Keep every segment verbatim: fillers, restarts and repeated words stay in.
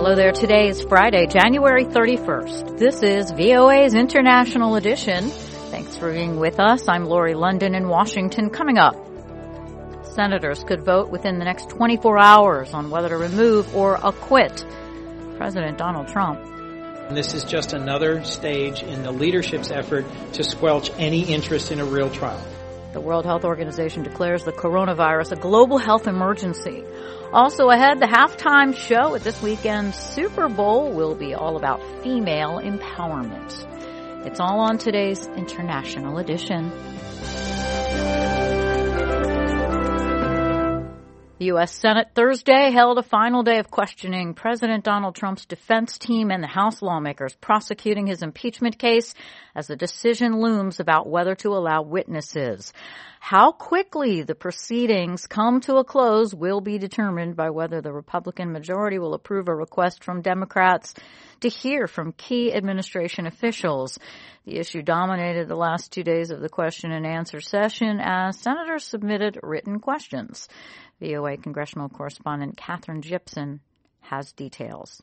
Hello there. Today is Friday, January thirty-first. This is V O A's International Edition. Thanks for being with us. I'm Lori London in Washington. Coming up, senators could vote within the next twenty-four hours on whether to remove or acquit President Donald Trump. This is just another stage in the leadership's effort to squelch any interest in a real trial. The World Health Organization declares the coronavirus a global health emergency. Also ahead, the halftime show at this weekend's Super Bowl will be all about female empowerment. It's all on today's International Edition. The U S Senate Thursday held a final day of questioning President Donald Trump's defense team and the House lawmakers prosecuting his impeachment case as the decision looms about whether to allow witnesses. How quickly the proceedings come to a close will be determined by whether the Republican majority will approve a request from Democrats to hear from key administration officials. The issue dominated the last two days of the question and answer session as senators submitted written questions. V O A congressional correspondent Katherine Gypson has details.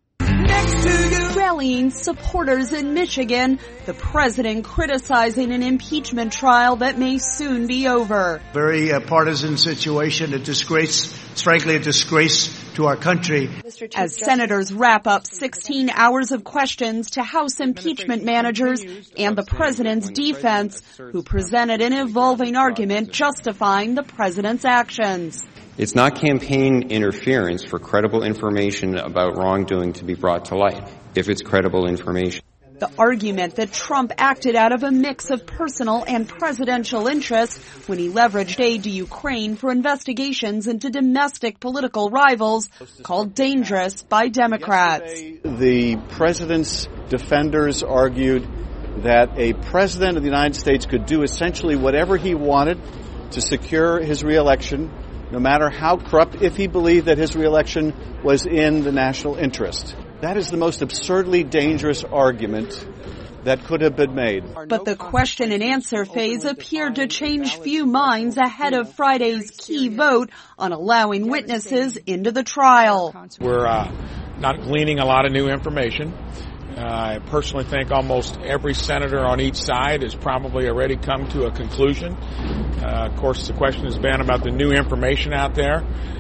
Next to you. Rallying supporters in Michigan, the president criticizing an impeachment trial that may soon be over. Very uh, partisan situation, a disgrace, it's frankly a disgrace to our country. As senators wrap up sixteen hours of questions to House impeachment managers and the president's defense, who presented an evolving argument justifying the president's actions. It's not campaign interference for credible information about wrongdoing to be brought to light, if it's credible information. The argument that Trump acted out of a mix of personal and presidential interests when he leveraged aid to Ukraine for investigations into domestic political rivals, called dangerous by Democrats. The president's defenders argued that a president of the United States could do essentially whatever he wanted to secure his reelection, no matter how corrupt, if he believed that his reelection was in the national interest. That is the most absurdly dangerous argument that could have been made. But the question and answer phase appeared to change few minds ahead of Friday's key vote on allowing witnesses into the trial. We're uh, not gleaning a lot of new information. Uh, I personally think almost every senator on each side has probably already come to a conclusion. Uh, of course, the question has been about the new information out there.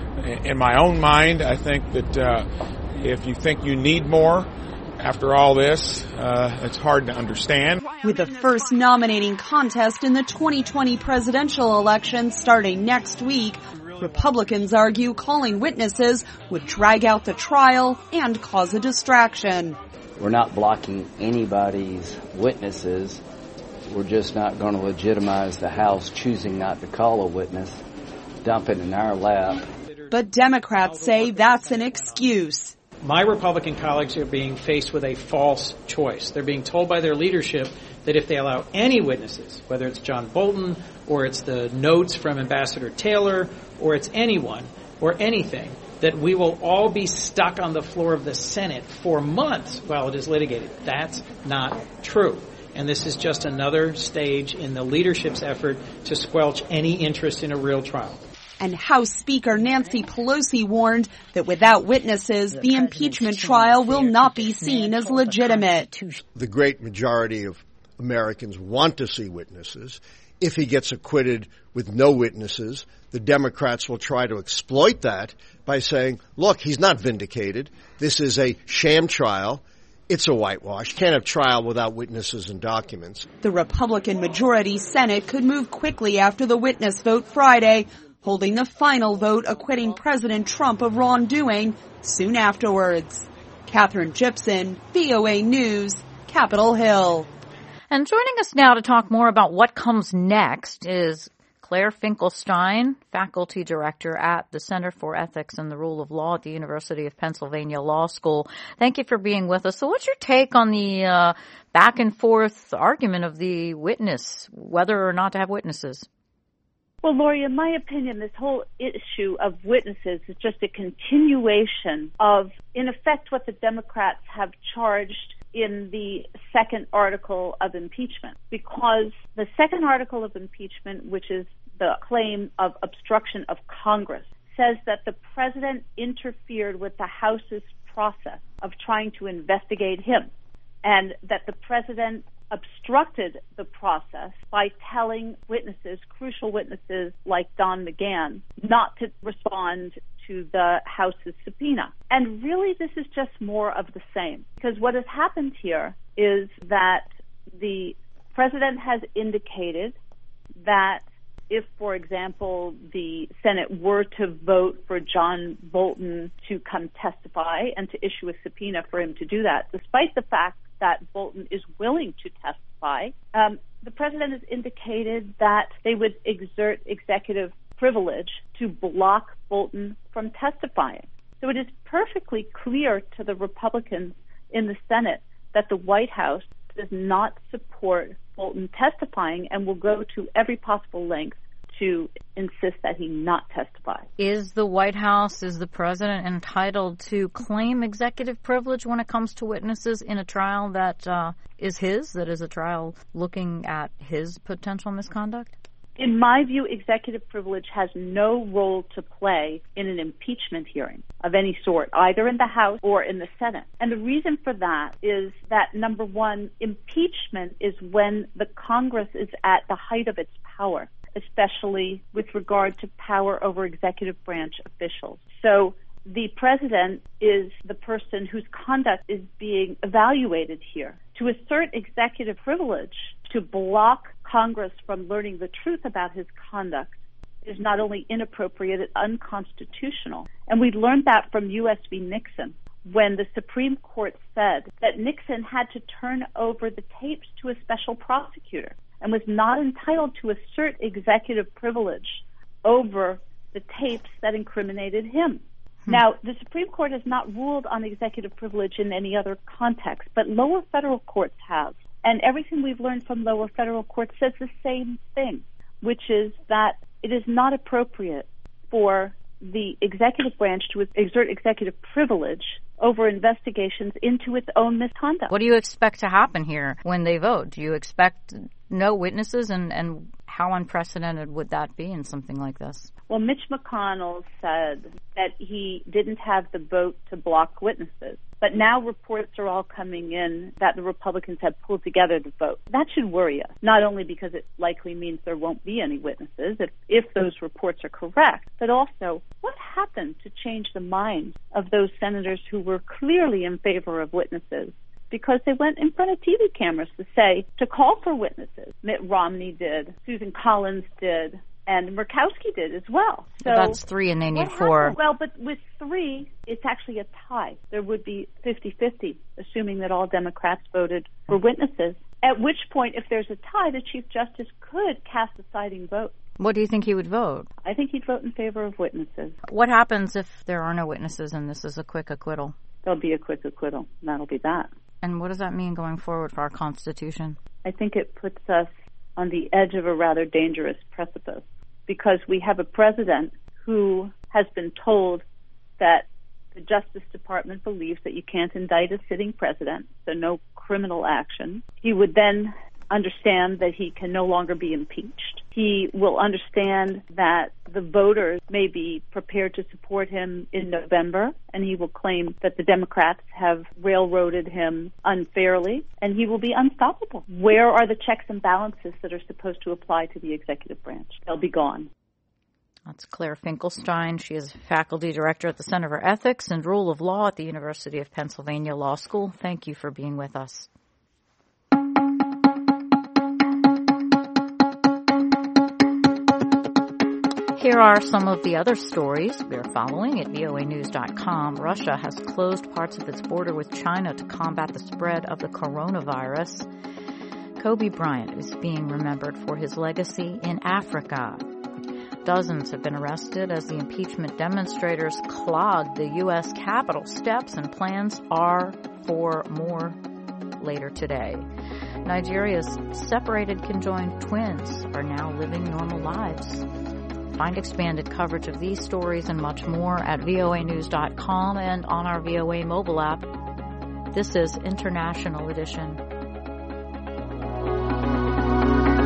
In my own mind, I think that uh, if you think you need more after all this, uh, it's hard to understand. With the first nominating contest in the twenty twenty presidential election starting next week, Republicans argue calling witnesses would drag out the trial and cause a distraction. We're not blocking anybody's witnesses. We're just not going to legitimize the House choosing not to call a witness, dump it in our lap. But Democrats say that's an excuse. My Republican colleagues are being faced with a false choice. They're being told by their leadership that if they allow any witnesses, whether it's John Bolton or it's the notes from Ambassador Taylor or it's anyone or anything, that we will all be stuck on the floor of the Senate for months while it is litigated. That's not true. And this is just another stage in the leadership's effort to squelch any interest in a real trial. And House Speaker Nancy Pelosi warned that without witnesses, the impeachment trial will not be seen as legitimate. The great majority of Americans want to see witnesses. If he gets acquitted with no witnesses, the Democrats will try to exploit that by saying, look, he's not vindicated. This is a sham trial. It's a whitewash. Can't have trial without witnesses and documents. The Republican majority Senate could move quickly after the witness vote Friday, holding the final vote acquitting President Trump of wrongdoing soon afterwards. Katherine Gypson, V O A News, Capitol Hill. And joining us now to talk more about what comes next is Claire Finkelstein, faculty director at the Center for Ethics and the Rule of Law at the University of Pennsylvania Law School. Thank you for being with us. So what's your take on the uh, back and forth argument of the witness, whether or not to have witnesses? Well, Lori, in my opinion, this whole issue of witnesses is just a continuation of, in effect, what the Democrats have charged in the second article of impeachment, because the second article of impeachment, which is the claim of obstruction of Congress, says that the president interfered with the House's process of trying to investigate him, and that the president obstructed the process by telling witnesses, crucial witnesses like Don McGahn, not to respond to the House's subpoena. And really, this is just more of the same, because what has happened here is that the president has indicated that if, for example, the Senate were to vote for John Bolton to come testify and to issue a subpoena for him to do that, despite the fact that Bolton is willing to testify, um, the president has indicated that they would exert executive privilege to block Bolton from testifying. So it is perfectly clear to the Republicans in the Senate that the White House does not support Bolton testifying and will go to every possible length to insist that he not testify. Is the White House, is the president entitled to claim executive privilege when it comes to witnesses in a trial that uh, is his, that is a trial looking at his potential misconduct? In my view, executive privilege has no role to play in an impeachment hearing of any sort, either in the House or in the Senate. And the reason for that is that, number one, impeachment is when the Congress is at the height of its power, especially with regard to power over executive branch officials. So the president is the person whose conduct is being evaluated here. To assert executive privilege, to block Congress from learning the truth about his conduct, is not only inappropriate, it's unconstitutional. And we learned that from U S v. Nixon, when the Supreme Court said that Nixon had to turn over the tapes to a special prosecutor and was not entitled to assert executive privilege over the tapes that incriminated him. Hmm. Now, the Supreme Court has not ruled on executive privilege in any other context, but lower federal courts have. And everything we've learned from lower federal courts says the same thing, which is that it is not appropriate for the executive branch to exert executive privilege over investigations into its own misconduct. What do you expect to happen here when they vote? Do you expect no witnesses, and, and how unprecedented would that be in something like this? Well, Mitch McConnell said that he didn't have the vote to block witnesses. But now reports are all coming in that the Republicans have pulled together the vote. That should worry us, not only because it likely means there won't be any witnesses if, if those reports are correct, but also what happened to change the minds of those senators who were clearly in favor of witnesses, because they went in front of T V cameras to say, to call for witnesses. Mitt Romney did, Susan Collins did, and Murkowski did as well. So that's three, and they need four. Happened? Well, but with three, it's actually a tie. There would be fifty-fifty, assuming that all Democrats voted for witnesses. At which point, if there's a tie, the Chief Justice could cast a deciding vote. What do you think he would vote? I think he'd vote in favor of witnesses. What happens if there are no witnesses and this is a quick acquittal? There'll be a quick acquittal, and that'll be that. And what does that mean going forward for our Constitution? I think it puts us on the edge of a rather dangerous precipice, because we have a president who has been told that the Justice Department believes that you can't indict a sitting president, so no criminal action. He would then understand that he can no longer be impeached. He will understand that the voters may be prepared to support him in November, and he will claim that the Democrats have railroaded him unfairly, and he will be unstoppable. Where are the checks and balances that are supposed to apply to the executive branch? They'll be gone. That's Claire Finkelstein. She is faculty director at the Center for Ethics and Rule of Law at the University of Pennsylvania Law School. Thank you for being with us. Here are some of the other stories we are following at V O A news dot com. Russia has closed parts of its border with China to combat the spread of the coronavirus. Kobe Bryant is being remembered for his legacy in Africa. Dozens have been arrested as the impeachment demonstrators clogged the U S Capitol steps, and plans are for more later today. Nigeria's separated conjoined twins are now living normal lives. Find expanded coverage of these stories and much more at V O A news dot com and on our V O A mobile app. This is International Edition.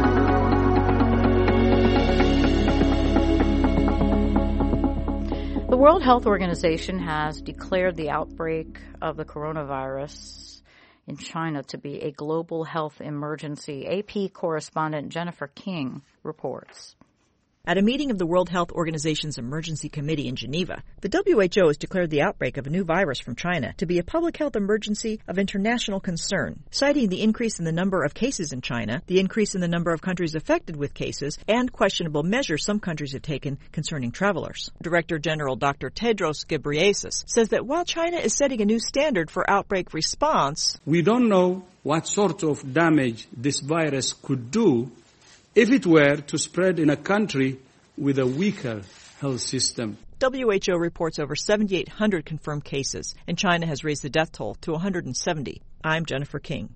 The World Health Organization has declared the outbreak of the coronavirus in China to be a global health emergency. A P correspondent Jennifer King reports. At a meeting of the World Health Organization's Emergency Committee in Geneva, the W H O has declared the outbreak of a new virus from China to be a public health emergency of international concern, citing the increase in the number of cases in China, the increase in the number of countries affected with cases, and questionable measures some countries have taken concerning travelers. Director General Doctor Tedros Ghebreyesus says that while China is setting a new standard for outbreak response, we don't know what sort of damage this virus could do if it were to spread in a country with a weaker health system. W H O reports over seventy-eight hundred confirmed cases, and China has raised the death toll to one hundred seventy. I'm Jennifer King.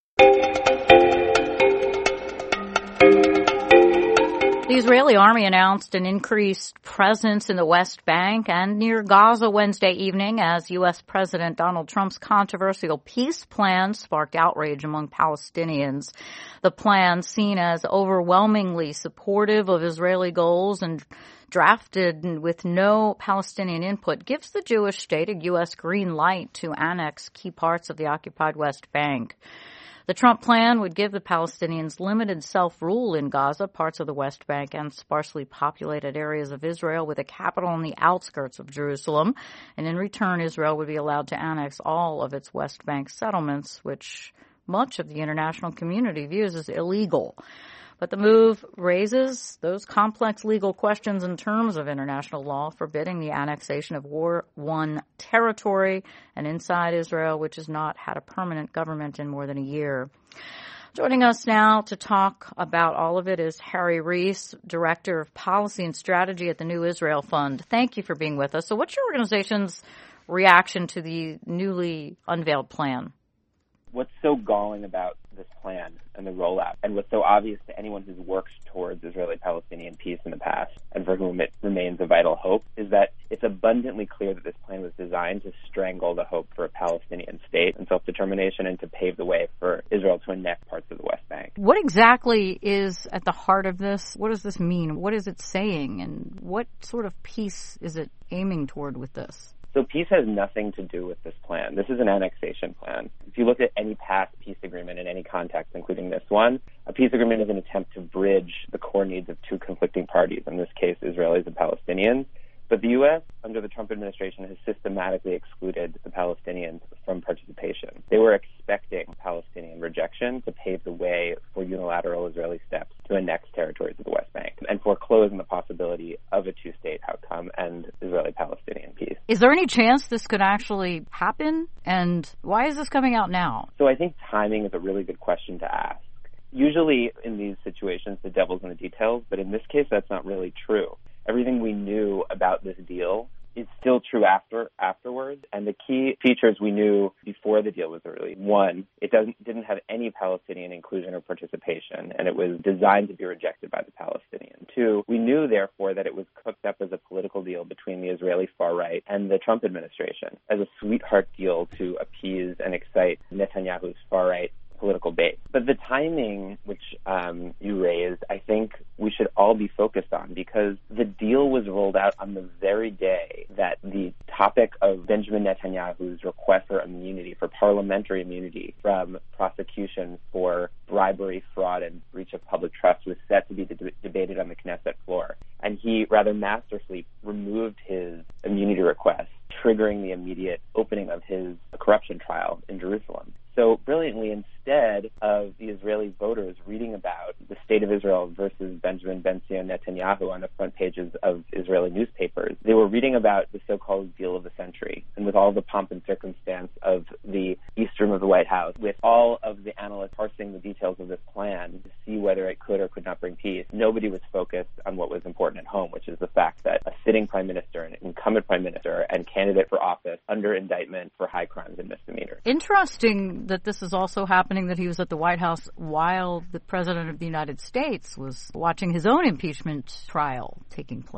The Israeli army announced an increased presence in the West Bank and near Gaza Wednesday evening as U S. President Donald Trump's controversial peace plan sparked outrage among Palestinians. The plan, seen as overwhelmingly supportive of Israeli goals and drafted with no Palestinian input, gives the Jewish state a U S green light to annex key parts of the occupied West Bank. The Trump plan would give the Palestinians limited self-rule in Gaza, parts of the West Bank, and sparsely populated areas of Israel with a capital on the outskirts of Jerusalem. And in return, Israel would be allowed to annex all of its West Bank settlements, which much of the international community views as illegal. But the move raises those complex legal questions in terms of international law, forbidding the annexation of war-won territory and inside Israel, which has not had a permanent government in more than a year. Joining us now to talk about all of it is Harry Reese, Director of Policy and Strategy at the New Israel Fund. Thank you for being with us. So what's your organization's reaction to the newly unveiled plan? What's so galling about this plan and the rollout, and what's so obvious to anyone who's worked towards Israeli-Palestinian peace in the past and for whom it remains a vital hope, is that it's abundantly clear that this plan was designed to strangle the hope for a Palestinian state and self-determination and to pave the way for Israel to annex parts of the West Bank. What exactly is at the heart of this? What does this mean? What is it saying? And what sort of peace is it aiming toward with this? So peace has nothing to do with this plan. This is an annexation plan. If you look at any past peace agreement in any context, including this one, a peace agreement is an attempt to bridge the core needs of two conflicting parties, in this case, Israelis and Palestinians. But the U S, under the Trump administration, has systematically excluded the Palestinians from participation. They were expecting Palestinian rejection to pave the way for unilateral Israeli steps to annex territories of the West Bank and foreclose on the possibility of a two-state outcome and Israeli-Palestinian peace. Is there any chance this could actually happen? And why is this coming out now? So I think timing is a really good question to ask. Usually in these situations, the devil's in the details, but in this case, that's not really true. Everything we knew about this deal is still true after afterwards, and the key features we knew before the deal was released. One, it doesn't didn't have any Palestinian inclusion or participation, and it was designed to be rejected by the Palestinians. Two, we knew, therefore, that it was cooked up as a political deal between the Israeli far right and the Trump administration, as a sweetheart deal to appease and excite Netanyahu's far right political base. But the timing, which um, you raised, I think we should all be focused on, because the deal was rolled out on the very day that the topic of Benjamin Netanyahu's request for immunity, for parliamentary immunity from prosecution for bribery, fraud, and breach of public trust was set to be de- debated on the Knesset floor. And he rather masterfully removed his immunity request, triggering the immediate opening of his corruption trial in Jerusalem. So brilliantly, instead of the Israeli voters reading about the state of Israel versus Benjamin Ben-Zion Netanyahu on the front pages of Israeli newspapers, they were reading about the so-called deal of the century. And with all the pomp and circumstance of the East Room of the White House, with all of the analysts parsing the details of this plan to see whether it could or could not bring peace, nobody was focused on what was important at home, which is the fact that a sitting prime minister, an incumbent prime minister, and candidate for office under indictment for high crimes and misdemeanors. Interesting that this is also happening, that he was at the White House while the President of the United States was watching his own impeachment trial taking place.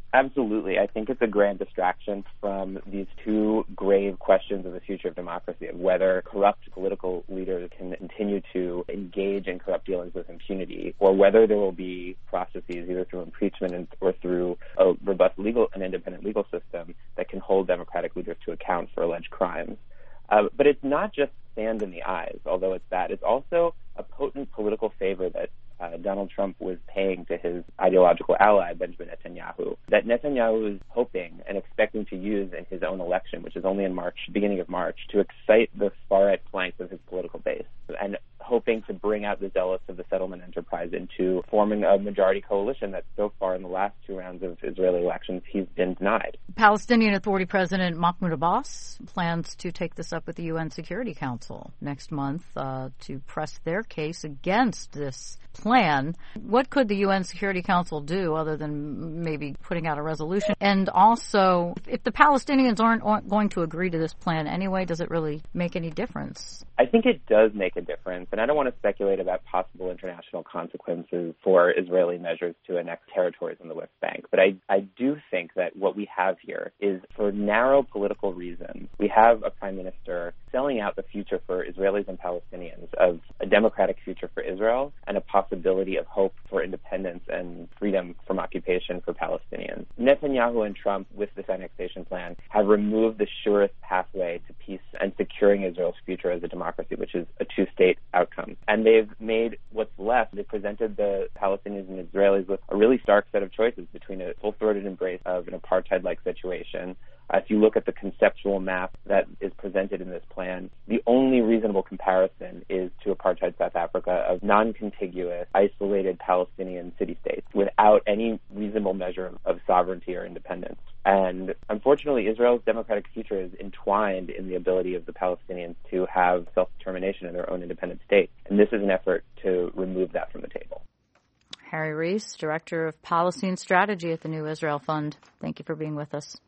Absolutely. I think it's a grand distraction from these two grave questions of the future of democracy, of whether corrupt political leaders can continue to engage in corrupt dealings with impunity, or whether there will be processes either through impeachment or through a robust legal and independent legal system that can hold democratic leaders to account for alleged crimes. Uh, but it's not just sand in the eyes, although it's that. It's also a potent political favor that Uh, Donald Trump was paying to his ideological ally, Benjamin Netanyahu, that Netanyahu is hoping and expecting to use in his own election, which is only in March, beginning of March, to excite the far-right flanks of his political base, and hoping to bring out the zealots of the settlement enterprise into forming a majority coalition that so far in the last two rounds of Israeli elections he's been denied. Palestinian Authority President Mahmoud Abbas plans to take this up with the U N Security Council next month uh, to press their case against this plan. What could the U N Security Council do other than maybe putting out a resolution? And also, if the Palestinians aren't, aren't going to agree to this plan anyway, does it really make any difference? I think it does make a difference, and I don't want to speculate about possible international consequences for Israeli measures to annex territories in the West Bank, but I, I do think that what we have here is, for narrow political reasons, we have a prime minister selling out the future for Israelis and Palestinians of a democratic future for Israel and a possibility of hope for independence and freedom from occupation for Palestinians. Netanyahu and Trump, with this annexation plan, have removed the surest pathway to peace and securing Israel's future as a democracy, which is a two-state outcome. And they've made what's left, they presented the Palestinians and Israelis with a really stark set of choices between a full-throated embrace of an apartheid-like situation. Uh, if you look at the conceptual map that is presented in this plan, the only reasonable comparison is to apartheid South Africa of non-contiguous, isolated Palestinian city-states without any reasonable measure of sovereignty or independence. And unfortunately, Israel's democratic future is entwined in the ability of the Palestinians to have self-determination in their own independent state. And this is an effort to remove that from the table. Harry Reese, Director of Policy and Strategy at the New Israel Fund. Thank you for being with us.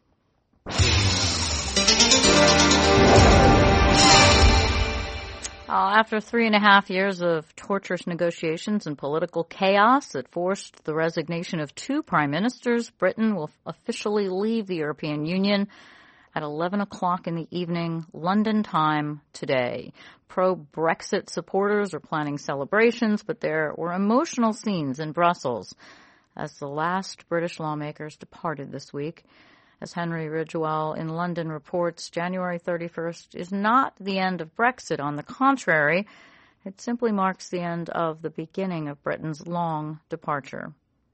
Uh, after three and a half years of torturous negotiations and political chaos that forced the resignation of two prime ministers, Britain will officially leave the European Union at eleven o'clock in the evening, London time today. Pro-Brexit supporters are planning celebrations, but there were emotional scenes in Brussels as the last British lawmakers departed this week. As Henry Ridgewell in London reports, January thirty-first is not the end of Brexit. On the contrary, it simply marks the end of the beginning of Britain's long departure.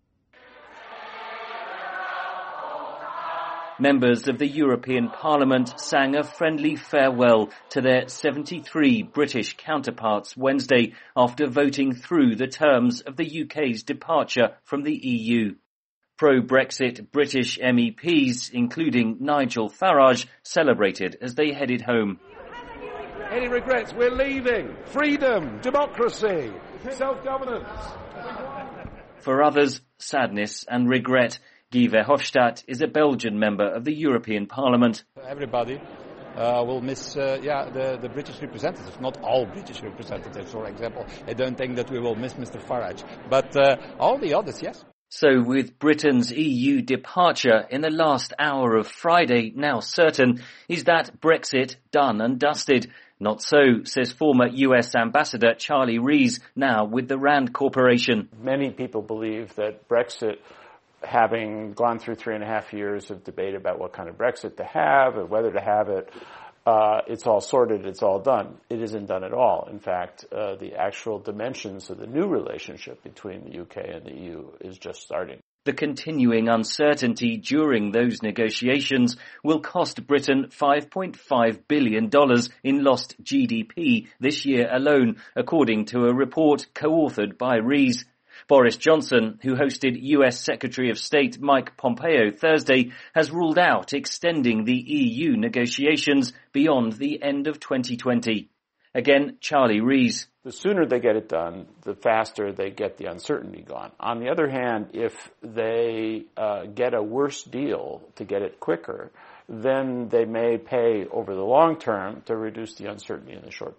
Members of the European Parliament sang a friendly farewell to their seventy-three British counterparts Wednesday after voting through the terms of the U K's departure from the E U. Pro-Brexit British M E Ps, including Nigel Farage, celebrated as they headed home. Any regrets? We're leaving. Freedom, democracy, self-governance. For others, sadness and regret. Guy Verhofstadt is a Belgian member of the European Parliament. Everybody uh, will miss uh, yeah, the, the British representatives, not all British representatives, for example. I don't think that we will miss Mister Farage, but uh, all the others, yes. So with Britain's E U departure in the last hour of Friday now certain, is that Brexit done and dusted? Not so, says former U S Ambassador Charlie Rees, now with the Rand Corporation. Many people believe that Brexit, having gone through three and a half years of debate about what kind of Brexit to have and whether to have it, uh, it's all sorted, it's all done. It isn't done at all. In fact, uh, the actual dimensions of the new relationship between the U K and the E U is just starting. The continuing uncertainty during those negotiations will cost Britain five point five billion dollars in lost G D P this year alone, according to a report co-authored by Rees. Boris Johnson, who hosted U S Secretary of State Mike Pompeo Thursday, has ruled out extending the E U negotiations beyond the end of twenty twenty. Again, Charlie Rees. The sooner they get it done, the faster they get the uncertainty gone. On the other hand, if they uh, get a worse deal to get it quicker, then they may pay over the long term to reduce the uncertainty in the short term.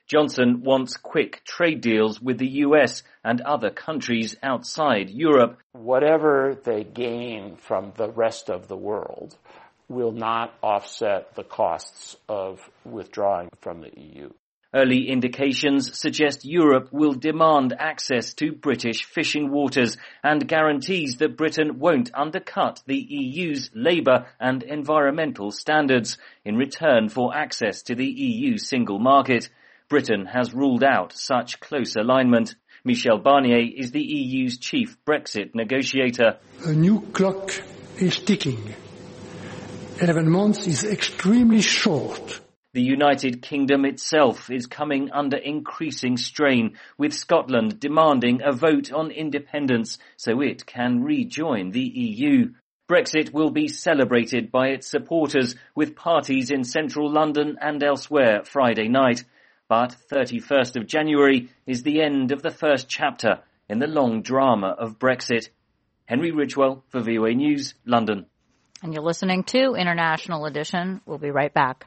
Johnson wants quick trade deals with the U S and other countries outside Europe. Whatever they gain from the rest of the world will not offset the costs of withdrawing from the E U. Early indications suggest Europe will demand access to British fishing waters and guarantees that Britain won't undercut the E U's labour and environmental standards in return for access to the E U single market. Britain has ruled out such close alignment. Michel Barnier is the E U's chief Brexit negotiator. A new clock is ticking. Eleven months is extremely short. The United Kingdom itself is coming under increasing strain, with Scotland demanding a vote on independence so it can rejoin the E U. Brexit will be celebrated by its supporters, with parties in central London and elsewhere Friday night. But thirty-first of January is the end of the first chapter in the long drama of Brexit. Henry Ridgwell for V O A News, London. And you're listening to International Edition. We'll be right back.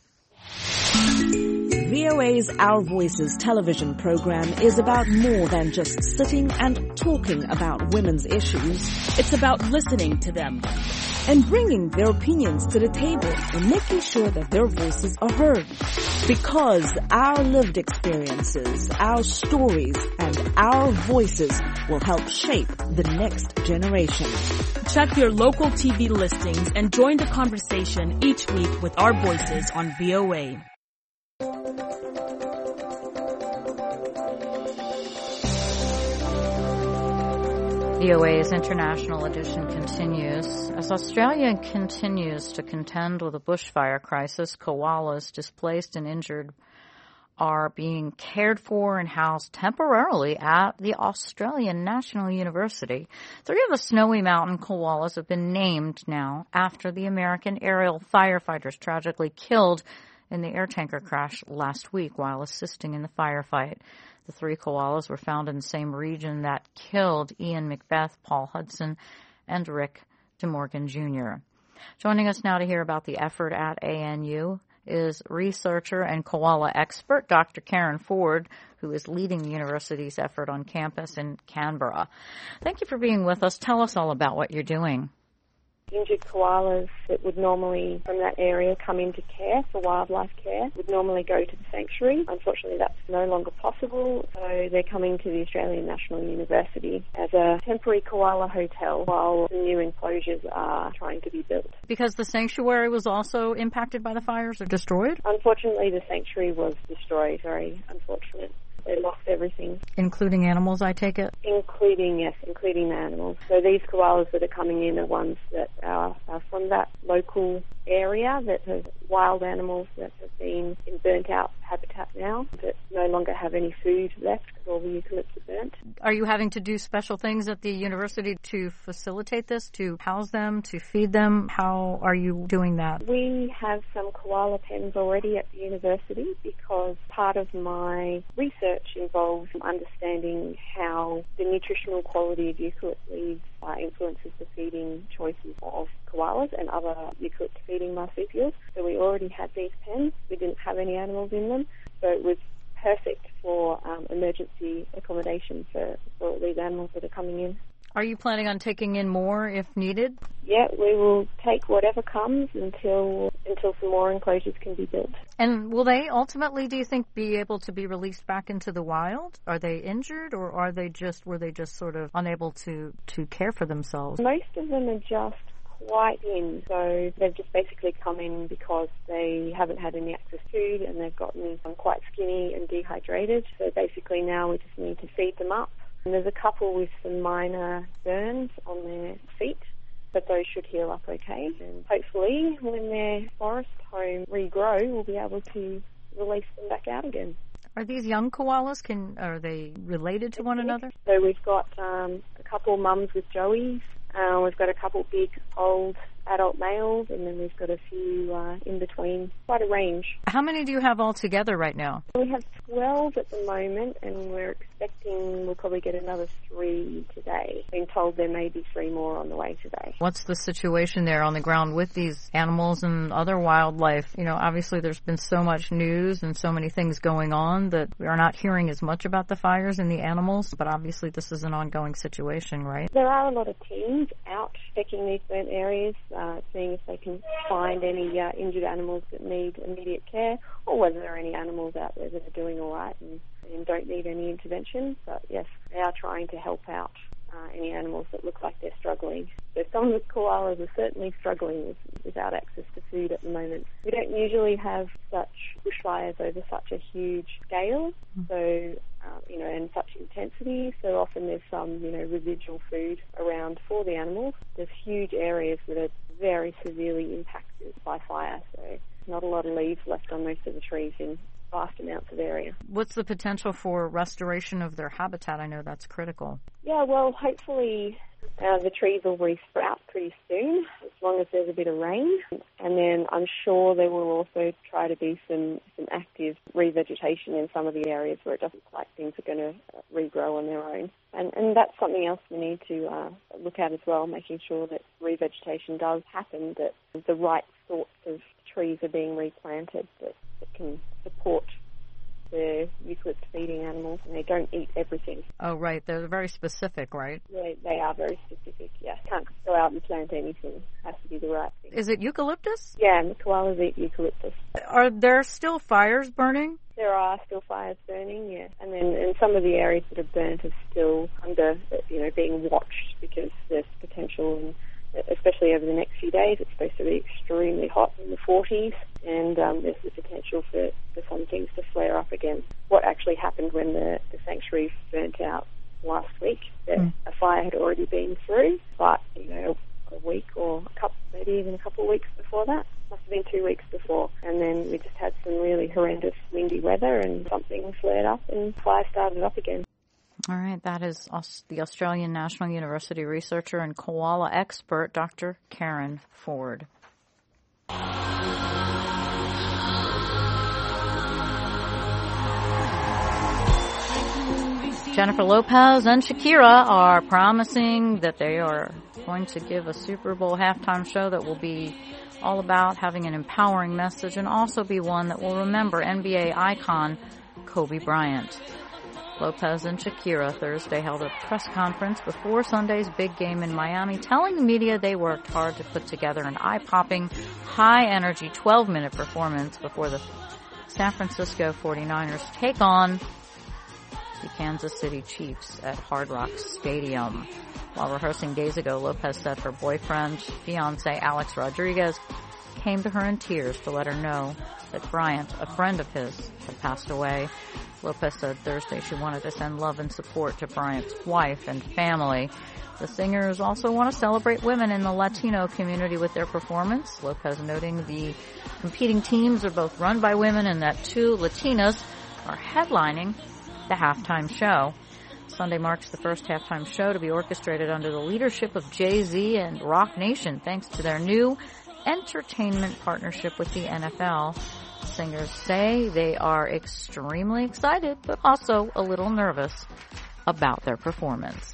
V O A's Our Voices television program is about more than just sitting and talking about women's issues. It's about listening to them and bringing their opinions to the table and making sure that their voices are heard. Because our lived experiences, our stories, and our voices will help shape the next generation. Check your local T V listings and join the conversation each week with our voices on V O A. V O A's International Edition continues. As Australia continues to contend with a bushfire crisis, koalas displaced and injured are being cared for and housed temporarily at the Australian National University. Three of the Snowy Mountain koalas have been named now after the American aerial firefighters tragically killed in the air tanker crash last week while assisting in the firefight. The three koalas were found in the same region that killed Ian Macbeth, Paul Hudson, and Rick DeMorgan Junior Joining us now to hear about the effort at A N U is researcher and koala expert Doctor Karen Ford, who is leading the university's effort on campus in Canberra. Thank you for being with us. Tell us all about what you're doing. Injured koalas that would normally, from that area, come into care for wildlife care, would normally go to the sanctuary. Unfortunately, that's no longer possible, so they're coming to the Australian National University as a temporary koala hotel while the new enclosures are trying to be built. Because the sanctuary was also impacted by the fires or destroyed? Unfortunately, the sanctuary was destroyed. Very unfortunate. They lost everything. Including animals, I take it? Including, yes, including the animals. So these koalas that are coming in are ones that are, are from that local area that have wild animals that have been in burnt-out habitat now, that no longer have any food left because all the eucalypts are burnt. Are you having to do special things at the university to facilitate this, to house them, to feed them? How are you doing that? We have some koala pens already at the university because part of my research involves understanding how the nutritional quality of eucalypt leaves uh, influences the feeding choices of koalas and other eucalypt feeding marsupials. So we already had these pens. We didn't have any animals in them, so it was perfect for um, emergency accommodation for, for these animals that are coming in. Are you planning on taking in more if needed? Yeah, we will take whatever comes until until some more enclosures can be built. And will they ultimately, do you think, be able to be released back into the wild? Are they injured, or are they just were they just sort of unable to, to care for themselves? Most of them are just quite in, so they've just basically come in because they haven't had any access to food and they've gotten um, quite skinny and dehydrated. So basically now we just need to feed them up. And there's a couple with some minor burns on their feet, but those should heal up okay. And hopefully when their forest home regrow, we'll be able to release them back out again. Are these young koalas? Can are they related to one another? So we've got um, a couple mums with joeys. Uh, we've got a couple big old adult males, and then we've got a few uh, in between. Quite a range. How many do you have all together right now? We have twelve at the moment, and we're expecting we'll probably get another three today. Being told there may be three more on the way today. What's the situation there on the ground with these animals and other wildlife? You know, obviously there's been so much news and so many things going on that we are not hearing as much about the fires and the animals, but obviously this is an ongoing situation, right? There are a lot of teams out checking these burnt areas, uh, seeing if they can find any uh, injured animals that need immediate care, or whether there are any animals out there that are doing all right and, and don't need any intervention. But yes, they are trying to help out uh, any animals that look like they're struggling. So some of the koalas are certainly struggling with, without access to food at the moment. We don't usually have such bushfires over such a huge scale, so uh, you know, and such intensity. So often there's some, you know, residual food around for the animals. There's huge areas that are very severely impacted by fire, so not a lot of leaves left on most of the trees in vast amounts of area. What's the potential for restoration of their habitat? I know that's critical. Yeah, well, hopefully uh, the trees will resprout pretty soon, as long as there's a bit of rain. And then I'm sure there will also try to be some, some active revegetation in some of the areas where it doesn't look like things are going to regrow on their own. And, and that's something else we need to uh, look at as well, making sure that revegetation does happen, that the right sorts of trees are being replanted that, that can support the eucalypt feeding animals, and they don't eat everything. Oh, right. They're very specific, right? Yeah, they are very specific, yeah. Can't go out and plant anything. It has to be the right thing. Is it eucalyptus? Yeah, and the koalas eat eucalyptus. Are there still fires burning? There are still fires burning, yeah. And then and some of the areas that are burnt are still under, you know, being watched because there's potential, and especially over the next few days, it's supposed to be extremely hot in the forties, and um, there's the potential for, for some things to flare up again. What actually happened when the, the sanctuary burnt out last week, that mm. a fire had already been through, but, you know, a week or a couple, maybe even a couple of weeks before that, must have been two weeks before, and then we just had some really horrendous windy weather and something flared up and fire started up again. All right, that is the Australian National University researcher and koala expert, Doctor Karen Ford. Jennifer Lopez and Shakira are promising that they are going to give a Super Bowl halftime show that will be all about having an empowering message and also be one that will remember N B A icon Kobe Bryant. Lopez and Shakira Thursday held a press conference before Sunday's big game in Miami, telling the media they worked hard to put together an eye-popping, high-energy twelve-minute performance before the San Francisco forty-niners take on the Kansas City Chiefs at Hard Rock Stadium. While rehearsing days ago, Lopez said her boyfriend, fiancé Alex Rodriguez, came to her in tears to let her know that Bryant, a friend of his, had passed away. Lopez said Thursday she wanted to send love and support to Bryant's wife and family. The singers also want to celebrate women in the Latino community with their performance. Lopez noting the competing teams are both run by women and that two Latinas are headlining the halftime show. Sunday marks the first halftime show to be orchestrated under the leadership of Jay-Z and Rock Nation, thanks to their new entertainment partnership with the N F L. Singers say they are extremely excited, but also a little nervous about their performance.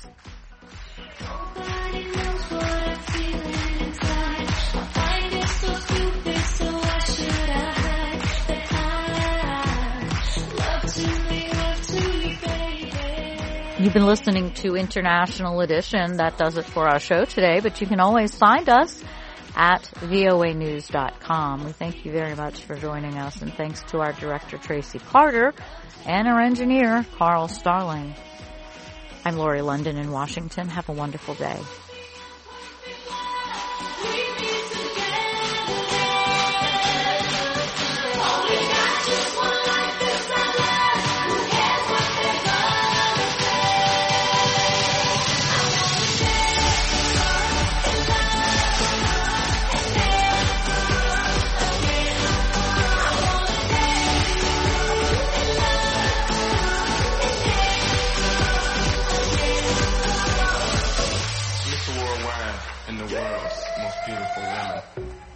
You've been listening to International Edition. That does it for our show today, but you can always find us at V O A news dot com. We thank you very much for joining us, and thanks to our director, Tracy Carter, and our engineer, Carl Starling. I'm Lori London in Washington. Have a wonderful day. have in the world's most beautiful woman.